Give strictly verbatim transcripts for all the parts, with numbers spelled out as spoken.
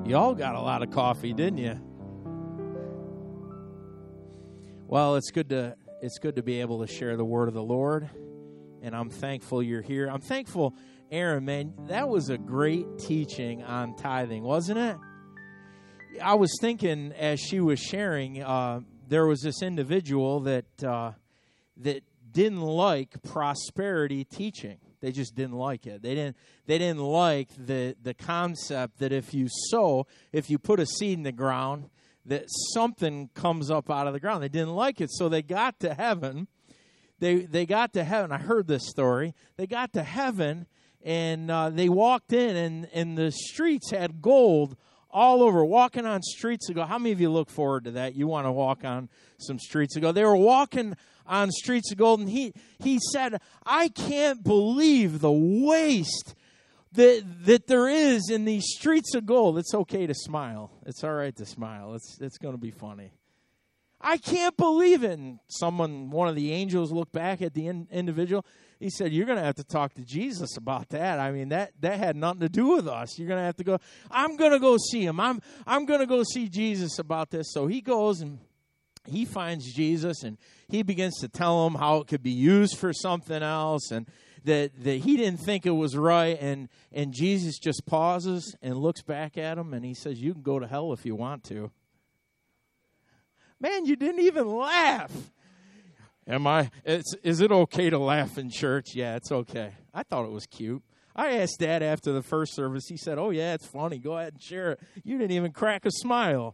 Y'all got a lot of coffee, didn't you? Well, it's good to it's good to be able to share the word of the Lord, and I'm thankful you're here. I'm thankful, Aaron, man, that was a great teaching on tithing, wasn't it? I was thinking as she was sharing, uh, there was this individual that uh, that didn't like prosperity teaching. They just didn't like it. They didn't. They didn't like the the concept that if you sow, if you put a seed in the ground, that something comes up out of the ground. They didn't like it, so they got to heaven. They they got to heaven. I heard this story. They got to heaven, and uh, they walked in, and and the streets had gold all over. Walking on streets of gold. How many of you look forward to that? You want to walk on some streets of gold? They were walking on streets of gold, and he he said, I can't believe the waste that that there is in these streets of gold. It's okay to smile. It's all right to smile. It's it's going to be funny. I can't believe it. And someone, one of the angels looked back at the in, individual. He said, you're going to have to talk to Jesus about that. I mean, that, that had nothing to do with us. You're going to have to go. I'm going to go see him. I'm I'm going to go see Jesus about this. So he goes and he finds Jesus, and he begins to tell him how it could be used for something else, and that, that he didn't think it was right. And, and Jesus just pauses and looks back at him, and he says, you can go to hell if you want to. Man, you didn't even laugh. Am I? It's, is it okay to laugh in church? Yeah, it's okay. I thought it was cute. I asked Dad after the first service. He said, oh, yeah, it's funny. Go ahead and share it. You didn't even crack a smile.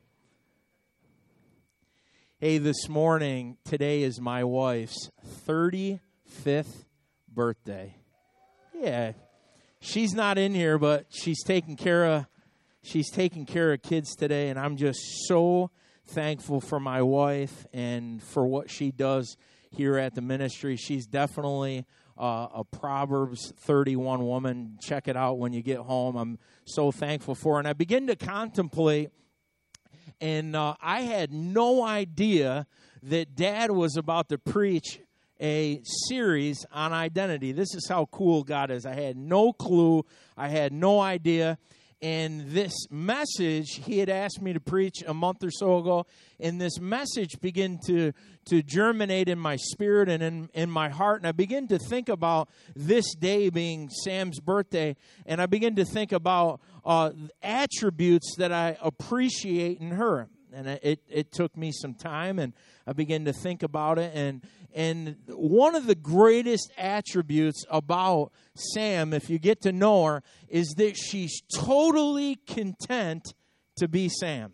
Hey, this morning, today is my wife's thirty-fifth birthday. Yeah, she's not in here, but she's taking care of she's taking care of kids today, and I'm just so thankful for my wife and for what she does here at the ministry. She's definitely uh, a Proverbs thirty-one woman. Check it out when you get home. I'm so thankful for her. And I begin to contemplate, and uh, I had no idea that Dad was about to preach a series on identity. This is how cool God is. I had no clue. I had no idea. And this message, he had asked me to preach a month or so ago, and this message began to, to germinate in my spirit and in, in my heart. And I began to think about this day being Sam's birthday, and I began to think about uh, attributes that I appreciate in her. And it, it took me some time, and I began to think about it. And and one of the greatest attributes about Sam, if you get to know her, is that she's totally content to be Sam.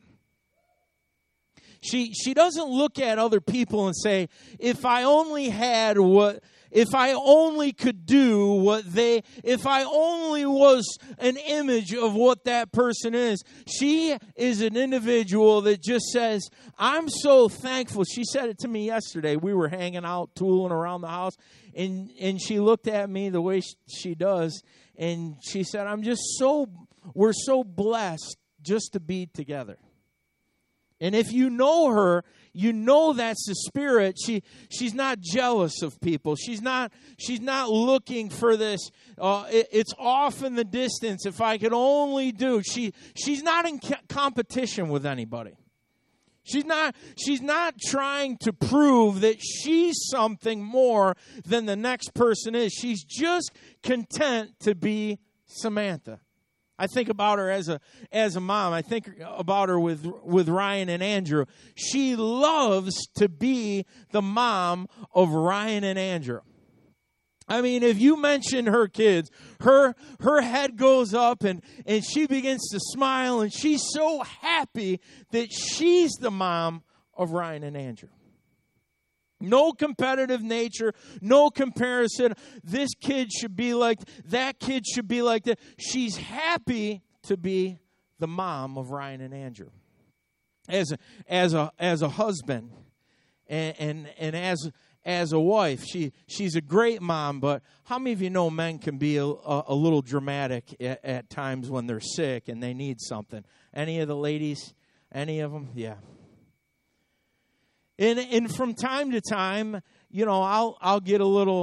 She she doesn't look at other people and say, if I only had what, if I only could do what they, if I only was an image of what that person is. She is an individual that just says, I'm so thankful. She said it to me yesterday. We were hanging out, tooling around the house, and, and she looked at me the way she does, and she said, I'm just so, we're so blessed just to be together. And if you know her, you know that's the spirit. She she's not jealous of people. She's not she's not looking for this. Uh, it, it's off in the distance. If I could only do. She she's not in co- competition with anybody. She's not she's not trying to prove that she's something more than the next person is. She's just content to be Samantha. I think about her as a as a mom. I think about her with with Ryan and Andrew. She loves to be the mom of Ryan and Andrew. I mean, if you mention her kids, her her head goes up and, and she begins to smile, and she's so happy that she's the mom of Ryan and Andrew. No competitive nature, no comparison. This kid should be like, that kid should be like that. She's happy to be the mom of Ryan and Andrew. As a, as a, as a husband and, and, and as, as a wife, she, she's a great mom, but how many of you know men can be a, a, a little dramatic at, at times when they're sick and they need something? Any of the ladies? Any of them? Yeah. And and from time to time, you know, I'll I'll get a little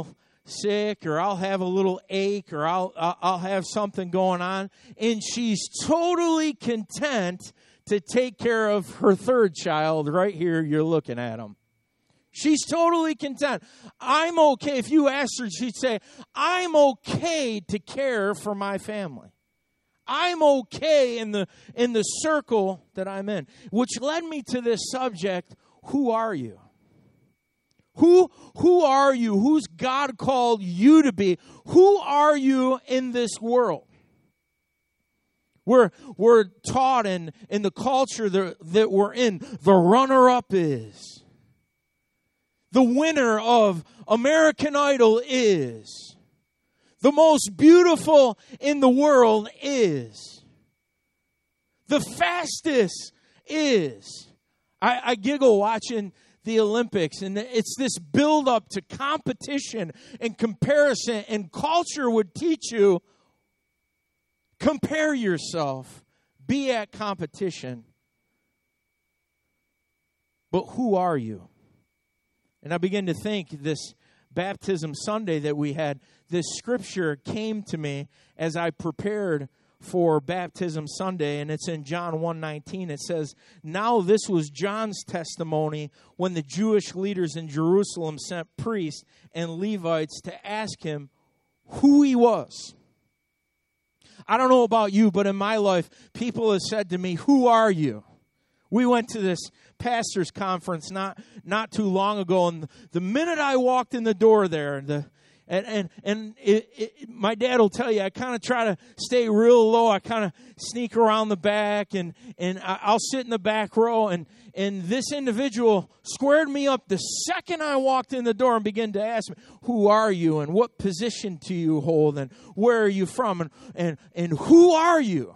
sick, or I'll have a little ache, or I'll I'll have something going on, and she's totally content to take care of her third child. Right here, you're looking at him. She's totally content. I'm okay. If you asked her, she'd say, I'm okay to care for my family. I'm okay in the in the circle that I'm in. Which led me to this subject, who are you? Who who are you? Who's God called you to be? Who are you in this world? We're, we're taught in, in the culture that, that we're in, the runner-up is. The winner of American Idol is. The most beautiful in the world is. The fastest is. I, I giggle watching the Olympics, and it's this build-up to competition and comparison, and culture would teach you, compare yourself, be at competition. But who are you? And I began to think this Baptism Sunday that we had, this scripture came to me as I prepared for Baptism Sunday, and it's in John one nineteen. It says, now this was John's testimony when the Jewish leaders in Jerusalem sent priests and Levites to ask him who he was. I don't know about you, but in my life, people have said to me, who are you? We went to this pastor's conference not not too long ago, and the minute I walked in the door there, the and and, and it, it, my dad will tell you, I kind of try to stay real low. I kind of sneak around the back, and, and I'll sit in the back row, and, and this individual squared me up the second I walked in the door and began to ask me, who are you, and what position do you hold, and where are you from, and and, and who are you?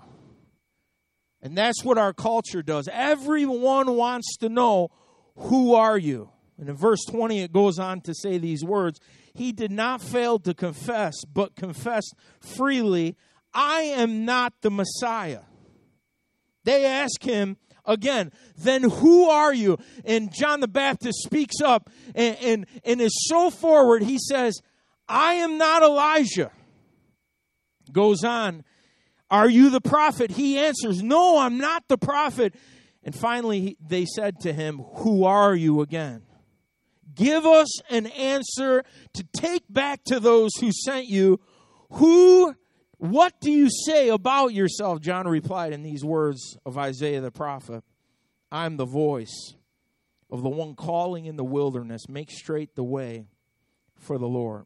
And that's what our culture does. Everyone wants to know, who are you? And in verse twenty, it goes on to say these words, he did not fail to confess, but confessed freely, I am not the Messiah. They ask him again, then who are you? And John the Baptist speaks up and, and, and is so forward, he says, I am not Elijah. Goes on, are you the prophet? He answers, no, I'm not the prophet. And finally, they said to him, who are you again? Give us an answer to take back to those who sent you. Who, what do you say about yourself? John replied in these words of Isaiah the prophet, I'm the voice of the one calling in the wilderness, make straight the way for the Lord.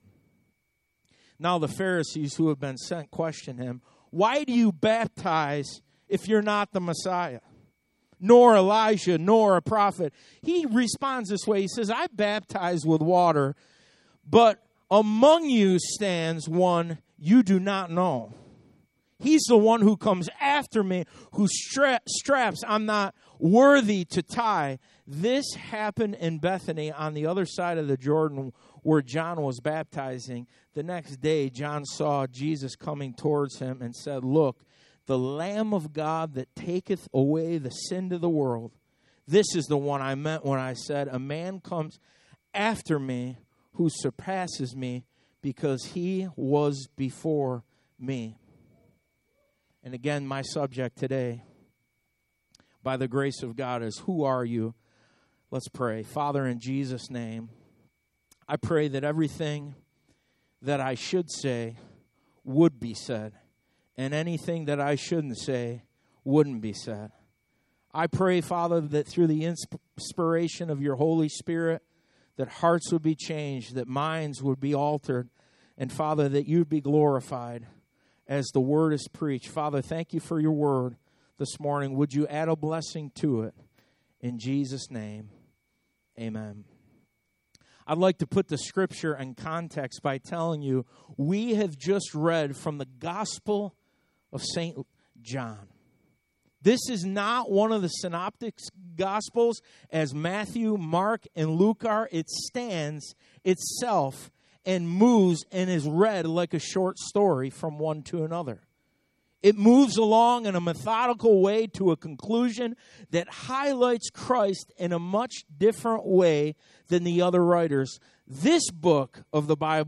Now the Pharisees who have been sent question him, why do you baptize if you're not the Messiah? Nor Elijah, nor a prophet. He responds this way. He says, I baptize with water, but among you stands one you do not know. He's the one who comes after me, whose stra- straps I'm not worthy to tie. This happened in Bethany on the other side of the Jordan where John was baptizing. The next day, John saw Jesus coming towards him and said, look, the Lamb of God that taketh away the sin of the world. This is the one I meant when I said, a man comes after me who surpasses me because he was before me. And again, my subject today, by the grace of God, is who are you? Let's pray. Father, in Jesus' name, I pray that everything that I should say would be said, and anything that I shouldn't say wouldn't be said. I pray, Father, that through the inspiration of your Holy Spirit, that hearts would be changed, that minds would be altered, and, Father, that you'd be glorified as the word is preached. Father, thank you for your word this morning. Would you add a blessing to it? In Jesus' name, amen. I'd like to put the scripture in context by telling you we have just read from the Gospel of Saint John. This is not one of the synoptic Gospels as Matthew, Mark, and Luke are. It stands itself and moves and is read like a short story from one to another. It moves along in a methodical way to a conclusion that highlights Christ in a much different way than the other writers. This book of the Bible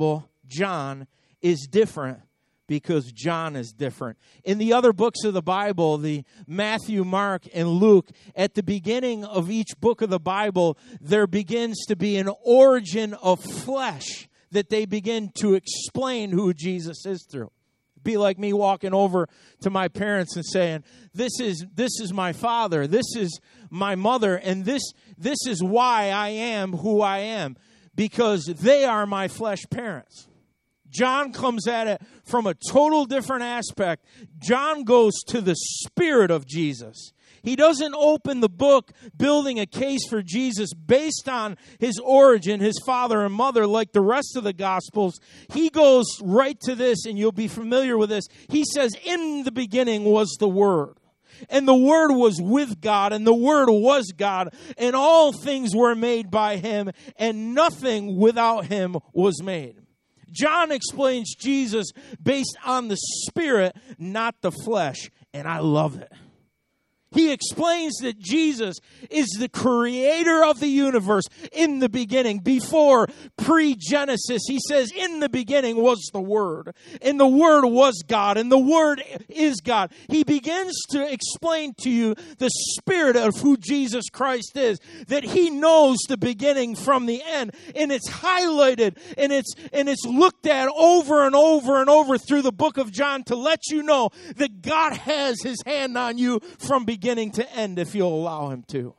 John is different because John is different. In the other books of the Bible, the Matthew, Mark, and Luke, at the beginning of each book of the Bible, there begins to be an origin of flesh that they begin to explain who Jesus is through. Be like me walking over to my parents and saying, this is this is my father, this is my mother, and this this is why I am who I am, because they are my flesh parents. John comes at it from a total different aspect. John goes to the spirit of Jesus. He doesn't open the book building a case for Jesus based on his origin, his father and mother, like the rest of the Gospels. He goes right to this, and you'll be familiar with this. He says, in the beginning was the Word. And the Word was with God, and the Word was God, and all things were made by him, and nothing without him was made. John explains Jesus based on the Spirit, not the flesh, and I love it. He explains that Jesus is the creator of the universe in the beginning, before pre-Genesis. He says, in the beginning was the Word, and the Word was God, and the Word is God. He begins to explain to you the spirit of who Jesus Christ is, that he knows the beginning from the end, and it's highlighted, and it's, and it's looked at over and over and over through the book of John to let you know that God has his hand on you from beginning beginning to end if you'll allow him to.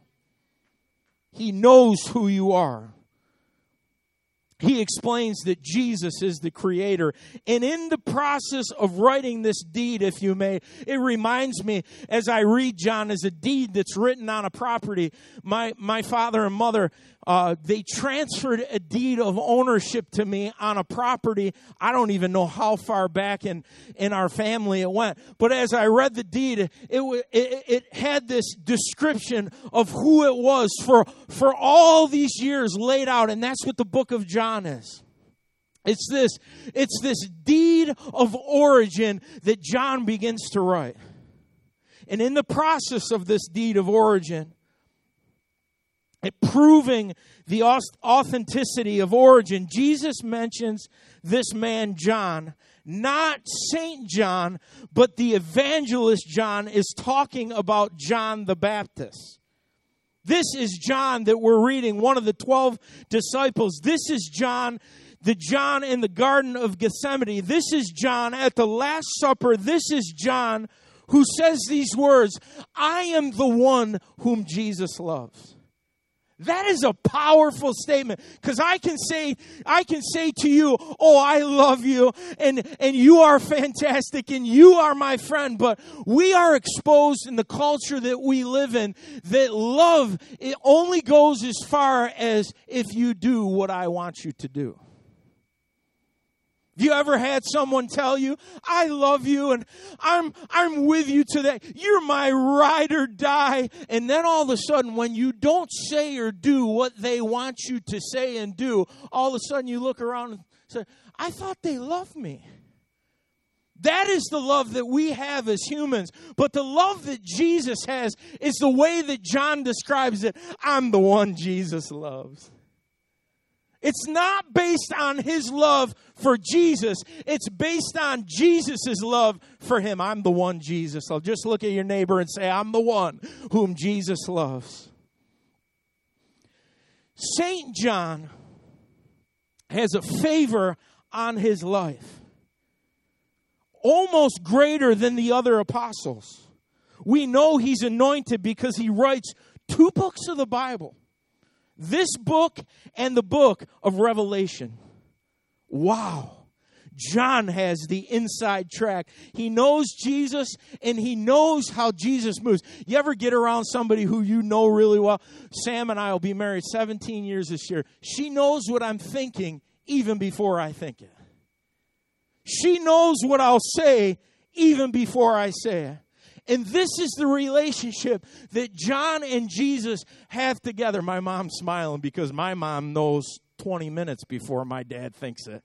He knows who you are. He explains that Jesus is the creator. And in the process of writing this deed, if you may, it reminds me, as I read John, as a deed that's written on a property, my, my father and mother, uh, they transferred a deed of ownership to me on a property. I don't even know how far back in, in our family it went. But as I read the deed, it, it, it had this description of who it was for, for all these years laid out. And that's what the book of John is. It's this, it's this deed of origin that John begins to write. And in the process of this deed of origin, it proving the authenticity of origin, Jesus mentions this man John, not Saint John, but the evangelist John is talking about John the Baptist. This is John that we're reading, one of the twelve disciples. This is John, the John in the Garden of Gethsemane. This is John at the Last Supper. This is John who says these words, I am the one whom Jesus loves. That is a powerful statement, because I can say, I can say to you, oh, I love you, and, and you are fantastic, and you are my friend, but we are exposed in the culture that we live in that love, it only goes as far as if you do what I want you to do. Have you ever had someone tell you, I love you and I'm I'm with you to that. You're my ride or die. And then all of a sudden, when you don't say or do what they want you to say and do, all of a sudden you look around and say, I thought they loved me. That is the love that we have as humans. But the love that Jesus has is the way that John describes it. I'm the one Jesus loves. It's not based on his love for Jesus. It's based on Jesus' love for him. I'm the one Jesus loves. Just look at your neighbor and say, I'm the one whom Jesus loves. Saint John has a favor on his life, almost greater than the other apostles. We know he's anointed because he writes two books of the Bible. This book and the book of Revelation. Wow. John has the inside track. He knows Jesus and he knows how Jesus moves. You ever get around somebody who you know really well? Sam and I will be married seventeen years this year. She knows what I'm thinking even before I think it. She knows what I'll say even before I say it. And this is the relationship that John and Jesus have together. My mom's smiling because my mom knows twenty minutes before my dad thinks it.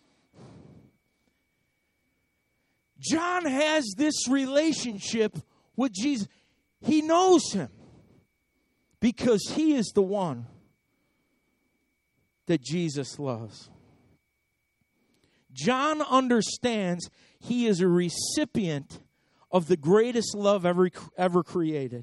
John has this relationship with Jesus. He knows him because he is the one that Jesus loves. John understands he is a recipient of the greatest love ever, ever created.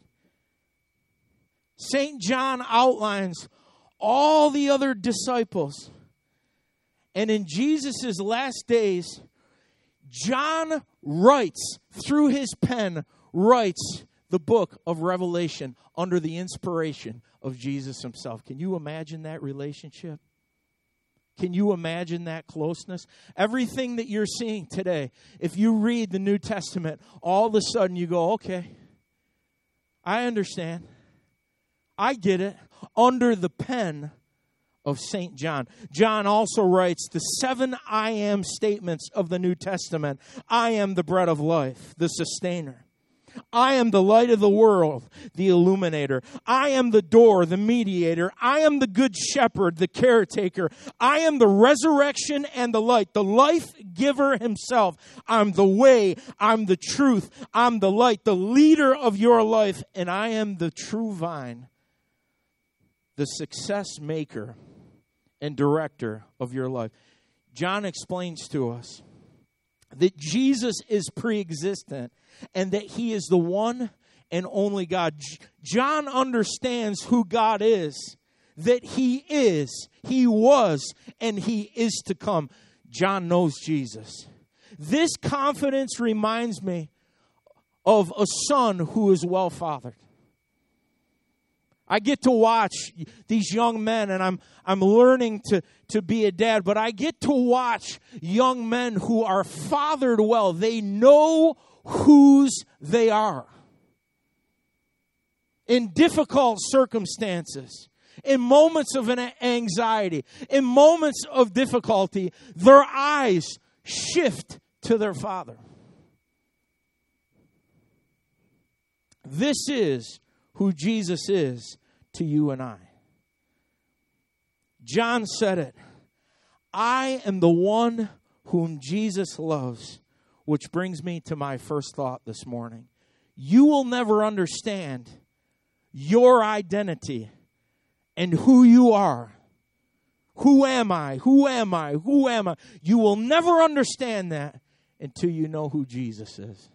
Saint John outlines all the other disciples. And in Jesus' last days, John writes, through his pen, writes the book of Revelation under the inspiration of Jesus himself. Can you imagine that relationship? Can you imagine that closeness? Everything that you're seeing today, if you read the New Testament, all of a sudden you go, okay, I understand. I get it. Under the pen of Saint John. John also writes the seven I am statements of the New Testament. I am the bread of life, the sustainer. I am the light of the world, the illuminator. I am the door, the mediator. I am the good shepherd, the caretaker. I am the resurrection and the light, the life giver himself. I'm the way, I'm the truth, I'm the light, the leader of your life, and I am the true vine, the success maker and director of your life. John explains to us that Jesus is pre-existent and that he is the one and only God. John understands who God is, that he is, he was, and he is to come. John knows Jesus. This confidence reminds me of a son who is well-fathered. I get to watch these young men, and I'm I'm learning to, to be a dad, but I get to watch young men who are fathered well. They know whose they are. In difficult circumstances, in moments of an anxiety, in moments of difficulty, their eyes shift to their father. This is who Jesus is to you and I. John said it. I am the one whom Jesus loves, which brings me to my first thought this morning. You will never understand your identity and who you are. Who am I? Who am I? Who am I? You will never understand that until you know who Jesus is.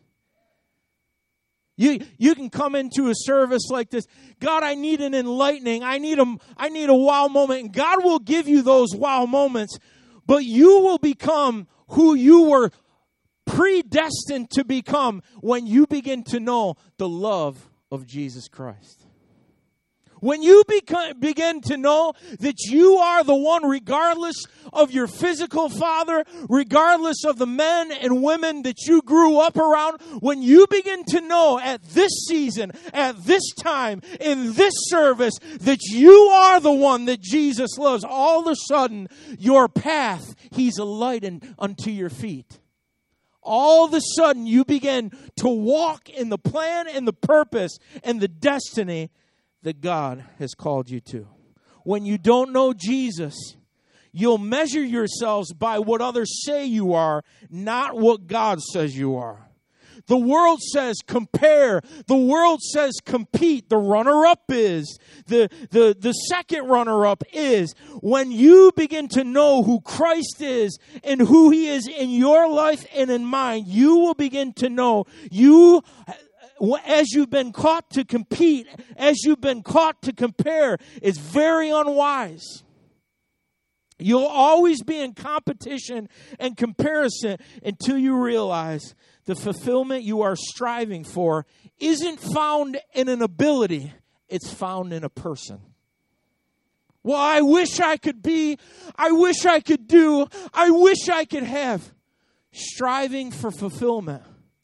You you can come into a service like this. God, I need an enlightening. I need a, I need a wow moment. And God will give you those wow moments. But you will become who you were predestined to become when you begin to know the love of Jesus Christ. When you become, begin to know that you are the one, regardless of your physical father, regardless of the men and women that you grew up around, when you begin to know at this season, at this time, in this service, that you are the one that Jesus loves, all of a sudden, your path, he's a light unto your feet. All of a sudden, you begin to walk in the plan and the purpose and the destiny that God has called you to. When you don't know Jesus, you'll measure yourselves by what others say you are, not what God says you are. The world says compare. The world says compete. The runner-up is. The, the, the second runner-up is. When you begin to know who Christ is and who he is in your life and in mine, you will begin to know you, as you've been caught to compete, as you've been caught to compare, is very unwise. You'll always be in competition and comparison until you realize the fulfillment you are striving for isn't found in an ability, it's found in a person. Well, I wish I could be, I wish I could do, I wish I could have. Striving for fulfillment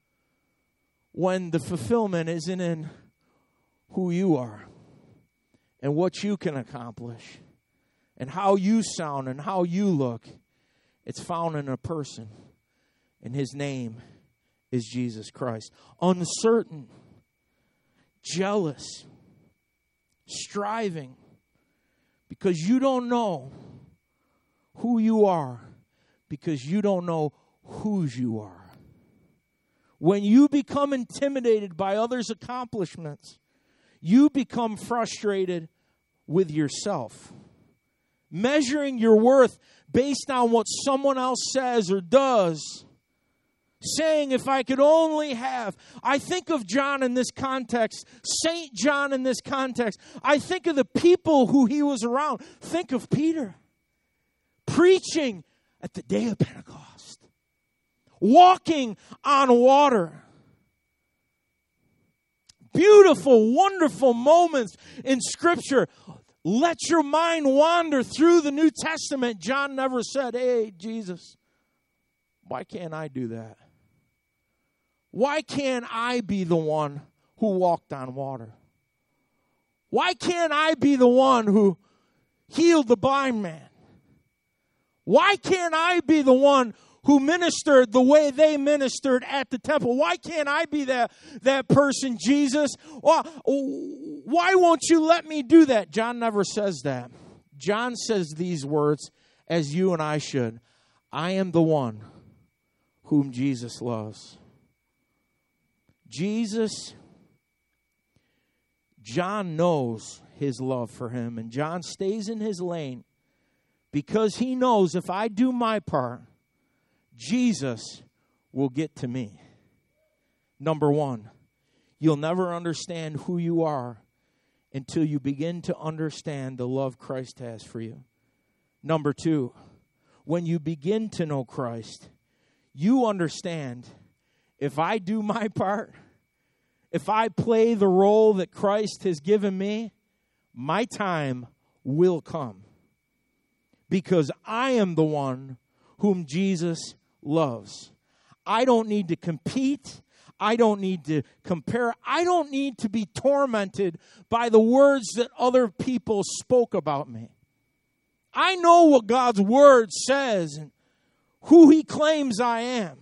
when the fulfillment isn't in who you are and what you can accomplish and how you sound and how you look. It's found in a person, and his name is Jesus Christ. Uncertain, jealous, striving, because you don't know who you are, because you don't know whose you are. When you become intimidated by others' accomplishments, you become frustrated with yourself. measuring your worth based on what someone else says or does, saying, if I could only have. I think of John in this context, Saint John in this context. I think of the people who he was around. Think of Peter preaching at the day of Pentecost, walking on water. Beautiful, wonderful moments in Scripture. Let your mind wander through the New Testament. John never said, hey, Jesus, why can't I do that? Why can't I be the one who walked on water? Why can't I be the one who healed the blind man? Why can't I be the one who ministered the way they ministered at the temple? Why can't I be that, that person, Jesus? Well, why won't you let me do that? John never says that. John says these words as you and I should. I am the one whom Jesus loves. Jesus, John knows his love for him, and John stays in his lane because he knows if I do my part, Jesus will get to me. Number one, you'll never understand who you are until you begin to understand the love Christ has for you. Number two, when you begin to know Christ, you understand if I do my part, if I play the role that Christ has given me, my time will come. Because I am the one whom Jesus loves. I don't need to compete. I don't need to compare. I don't need to be tormented by the words that other people spoke about me. I know what God's word says and who he claims I am.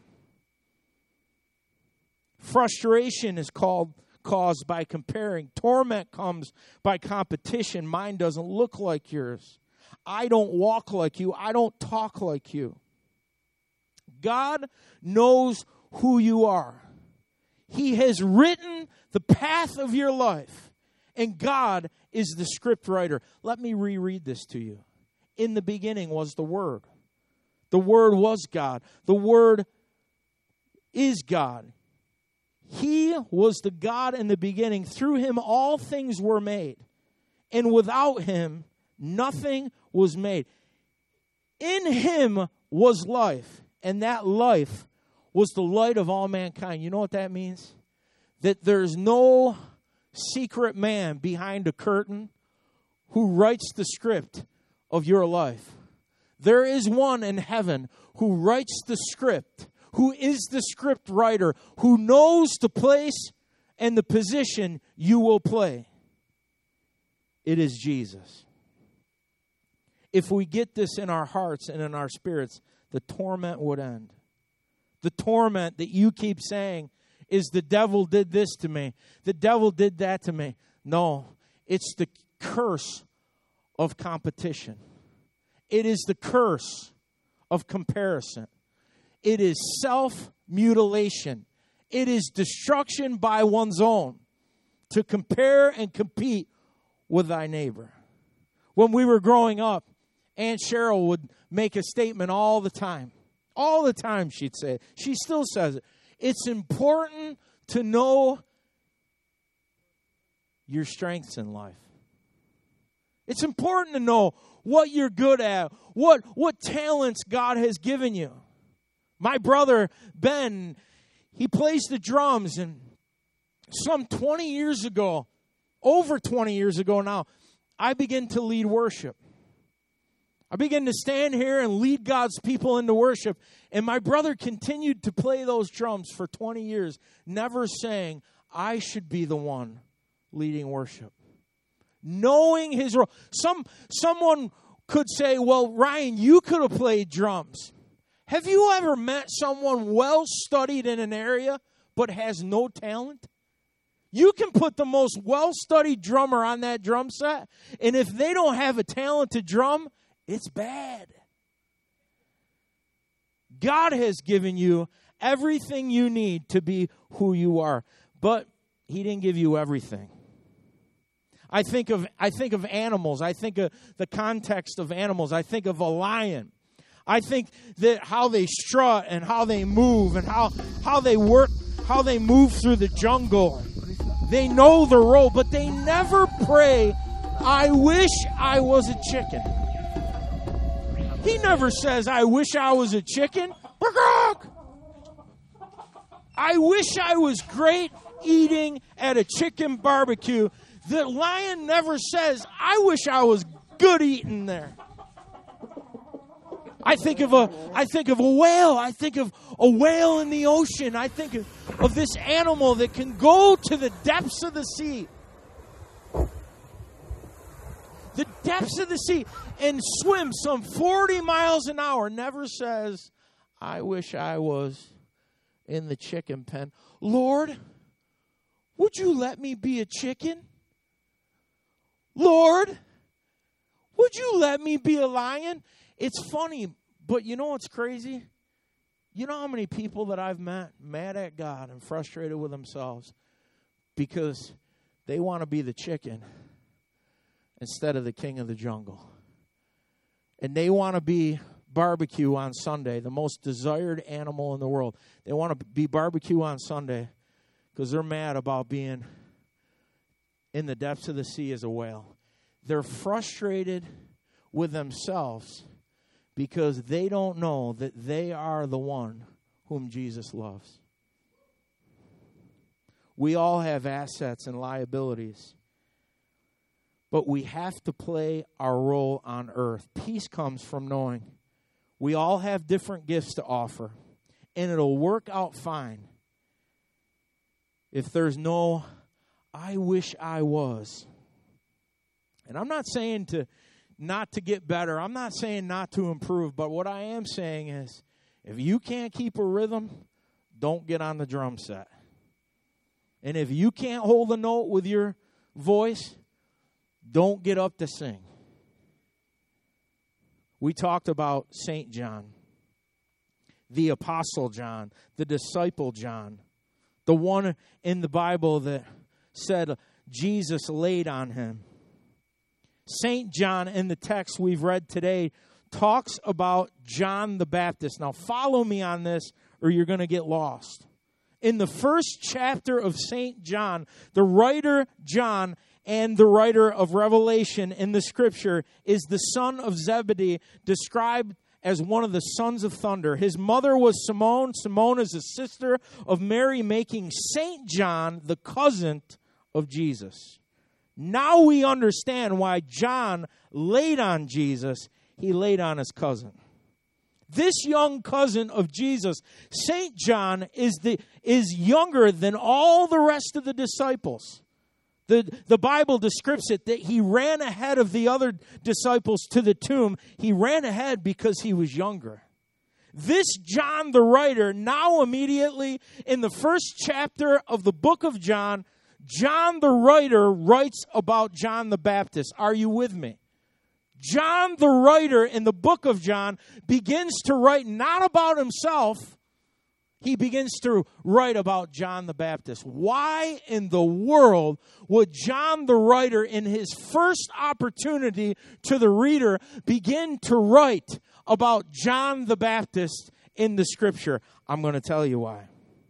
Frustration is called caused by comparing. Torment comes by competition. Mine doesn't look like yours. I don't walk like you. I don't talk like you. God knows who you are. He has written the path of your life. And God is the script writer. Let me reread this to you. In the beginning was the Word. The Word was God. The Word is God. He was the God in the beginning. Through him all things were made. And without him nothing was made. In him was life. And that life was the light of all mankind. You know what that means? That there's no secret man behind a curtain who writes the script of your life. There is one in heaven who writes the script, who is the script writer, who knows the place and the position you will play. It is Jesus. If we get this in our hearts and in our spirits, the torment would end. The torment that you keep saying is the devil did this to me. The devil did that to me. No, it's the curse of competition. It is the curse of comparison. It is self-mutilation. It is destruction by one's own to compare and compete with thy neighbor. When we were growing up, Aunt Cheryl would make a statement all the time. All the time she'd say it. She still says it. It's important to know your strengths in life. It's important to know what you're good at, what, what talents God has given you. My brother, Ben, he plays the drums, and some twenty years ago, over twenty years ago now, I began to lead worship. I began to stand here and lead God's people into worship, and my brother continued to play those drums for twenty years, never saying, I should be the one leading worship. Knowing his role. Some, someone could say, well, Ryan, you could have played drums. Have you ever met someone well-studied in an area but has no talent? You can put the most well-studied drummer on that drum set, and if they don't have a talented drum, it's bad. God has given you everything you need to be who you are, but he didn't give you everything. I think of I think of animals. I think of the context of animals. I think of a lion. I think that how they strut and how they move and how how they work, how they move through the jungle. They know the role, but they never pray, I wish I was a chicken. He never says, I wish I was a chicken. I wish I was great eating at a chicken barbecue. The lion never says, I wish I was good eating there. I think of a I think of a whale. I think of a whale in the ocean. I think of, of this animal that can go to the depths of the sea. The depths of the sea and swim some forty miles an hour. Never says, I wish I was in the chicken pen. Lord, would you let me be a chicken? Lord, would you let me be a lion? It's funny, but you know what's crazy? You know how many people that I've met mad at God and frustrated with themselves because they want to be the chicken instead of the king of the jungle. And they want to be barbecue on Sunday, the most desired animal in the world. They want to be barbecue on Sunday because they're mad about being in the depths of the sea as a whale. They're frustrated with themselves because they don't know that they are the one whom Jesus loves. We all have assets and liabilities, but we have to play our role on earth. Peace comes from knowing we all have different gifts to offer, and it'll work out fine if there's no, I wish I was. And I'm not saying to not to get better. I'm not saying not to improve. But what I am saying is, if you can't keep a rhythm, don't get on the drum set. And if you can't hold a note with your voice, don't get up to sing. We talked about Saint John, the Apostle John, the disciple John, the one in the Bible that said Jesus laid on him. Saint John, in the text we've read today, talks about John the Baptist. Now, follow me on this, or you're going to get lost. In the first chapter of Saint John, the writer John and the writer of Revelation in the Scripture is the son of Zebedee, described as one of the sons of thunder. His mother was Simone. Simone is a sister of Mary, making Saint John the cousin of Jesus. Now we understand why John laid on Jesus. He laid on his cousin. This young cousin of Jesus, Saint John, is the is younger than all the rest of the disciples. The, the Bible describes it that he ran ahead of the other disciples to the tomb. He ran ahead because he was younger. This John the writer, now immediately in the first chapter of the book of John, John the writer writes about John the Baptist. Are you with me? John the writer in the book of John begins to write not about himself. He begins to write about John the Baptist. Why in the world would John the writer, in his first opportunity to the reader, begin to write about John the Baptist in the Scripture? I'm going to tell you why.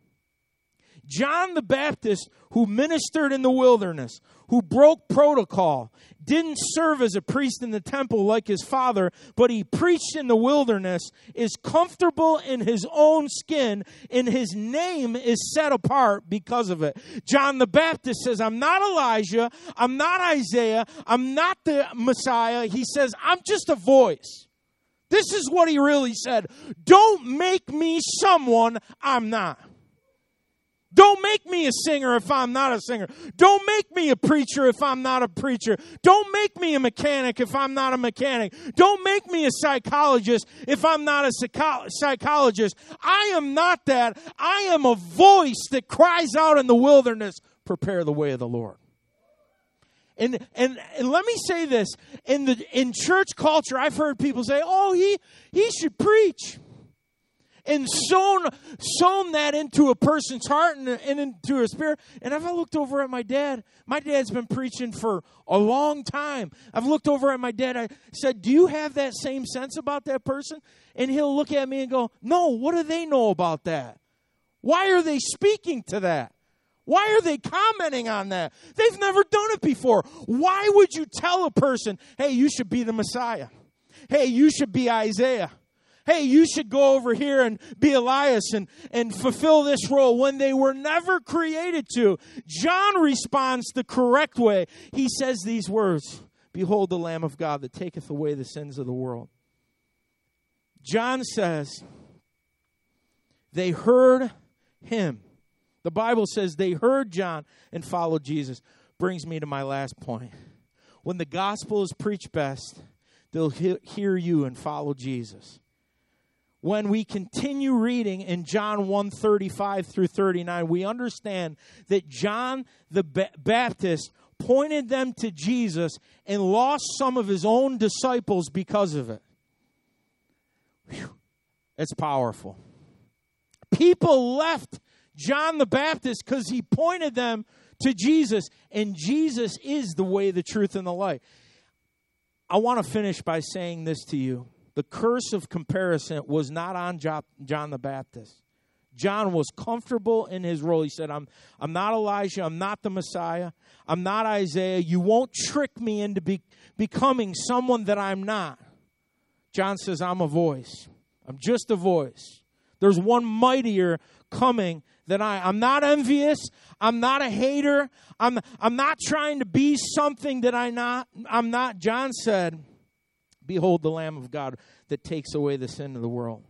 John the Baptist, who ministered in the wilderness, who broke protocol, didn't serve as a priest in the temple like his father, but he preached in the wilderness, is comfortable in his own skin, and his name is set apart because of it. John the Baptist says, I'm not Elijah, I'm not Isaiah, I'm not the Messiah. He says, I'm just a voice. This is what he really said. Don't make me someone I'm not. Don't make me a singer if I'm not a singer. Don't make me a preacher if I'm not a preacher. Don't make me a mechanic if I'm not a mechanic. Don't make me a psychologist if I'm not a psycho- psychologist. I am not that. I am a voice that cries out in the wilderness, prepare the way of the Lord. And, and and let me say this, in the in church culture, I've heard people say, oh, he he should preach. and sown, sown that into a person's heart and, and into a spirit. And if I looked over at my dad, my dad's been preaching for a long time. I've looked over at my dad. I said, do you have that same sense about that person? And he'll look at me and go, no, what do they know about that? Why are they speaking to that? Why are they commenting on that? They've never done it before. Why would you tell a person, hey, you should be the Messiah? Hey, you should be Isaiah. Hey, you should go over here and be Elias and, and fulfill this role when they were never created to. John responds the correct way. He says these words, behold the Lamb of God that taketh away the sins of the world. John says, they heard him. The Bible says they heard John and followed Jesus. Brings me to my last point. When the gospel is preached best, they'll he- hear you and follow Jesus. When we continue reading in John one thirty-five through thirty-nine, we understand that John the ba- Baptist pointed them to Jesus and lost some of his own disciples because of it. Whew. It's powerful. People left John the Baptist because he pointed them to Jesus, and Jesus is the way, the truth, and the light. I want to finish by saying this to you. The curse of comparison was not on John the Baptist. John was comfortable in his role. He said, I'm, I'm not Elijah. I'm not the Messiah. I'm not Isaiah. You won't trick me into be, becoming someone that I'm not. John says, I'm a voice. I'm just a voice. There's one mightier coming than I. I'm not envious. I'm not a hater. I'm, I'm not trying to be something that I not, I'm not. John said, behold the Lamb of God that takes away the sin of the world.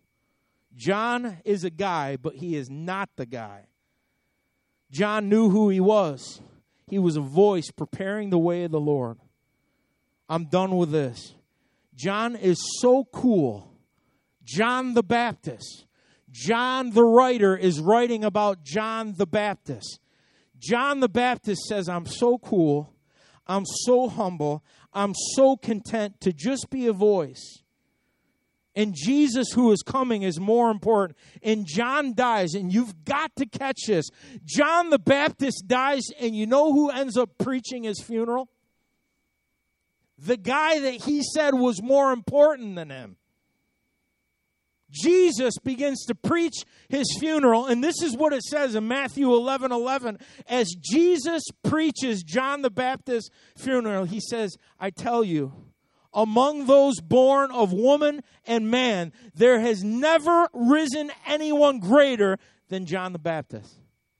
John is a guy, but he is not the guy. John knew who he was. He was a voice preparing the way of the Lord. I'm done with this. John is so cool. John the Baptist. John the writer is writing about John the Baptist. John the Baptist says, I'm so cool. I'm so humble. I'm so content to just be a voice. And Jesus who is coming is more important. And John dies, and you've got to catch this. John the Baptist dies, and you know who ends up preaching his funeral? The guy that he said was more important than him. Jesus begins to preach his funeral, and this is what it says in Matthew eleven eleven. As Jesus preaches John the Baptist's funeral, he says, I tell you, among those born of woman and man, there has never risen anyone greater than John the Baptist.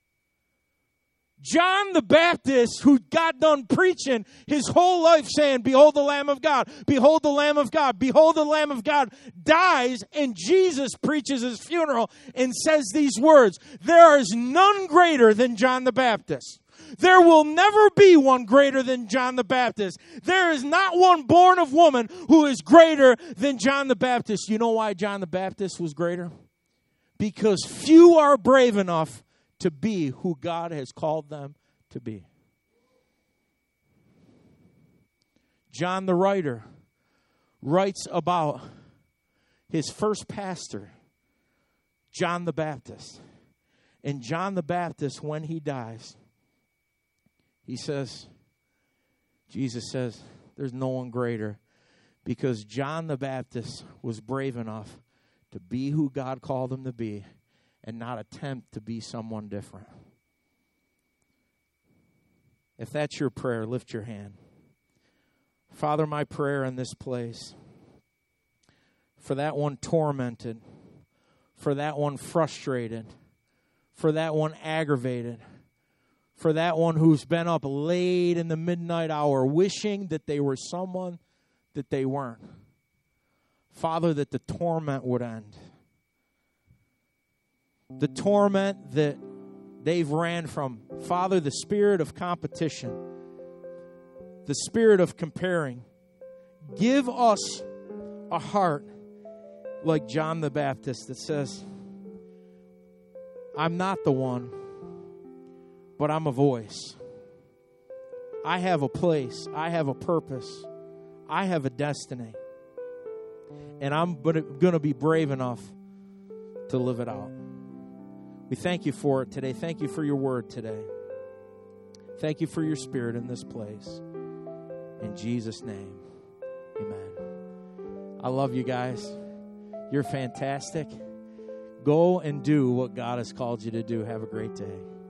John the Baptist, who got done preaching his whole life saying, behold the Lamb of God, behold the Lamb of God, behold the Lamb of God, dies, and Jesus preaches his funeral and says these words, there is none greater than John the Baptist. There will never be one greater than John the Baptist. There is not one born of woman who is greater than John the Baptist. You know why John the Baptist was greater? Because few are brave enough to be who God has called them to be. John the writer writes about his first pastor, John the Baptist. And John the Baptist, when he dies, he says, Jesus says, there's no one greater, because John the Baptist was brave enough to be who God called him to be and not attempt to be someone different. If that's your prayer, lift your hand. Father, my prayer in this place, for that one tormented, for that one frustrated, for that one aggravated, for that one who's been up late in the midnight hour wishing that they were someone that they weren't. Father, that the torment would end. The torment that they've ran from. Father, the spirit of competition, the spirit of comparing. Give us a heart like John the Baptist that says, I'm not the one, but I'm a voice. I have a place. I have a purpose. I have a destiny. And I'm going to be brave enough to live it out. We thank you for it today. Thank you for your word today. Thank you for your Spirit in this place. In Jesus' name, amen. I love you guys. You're fantastic. Go and do what God has called you to do. Have a great day.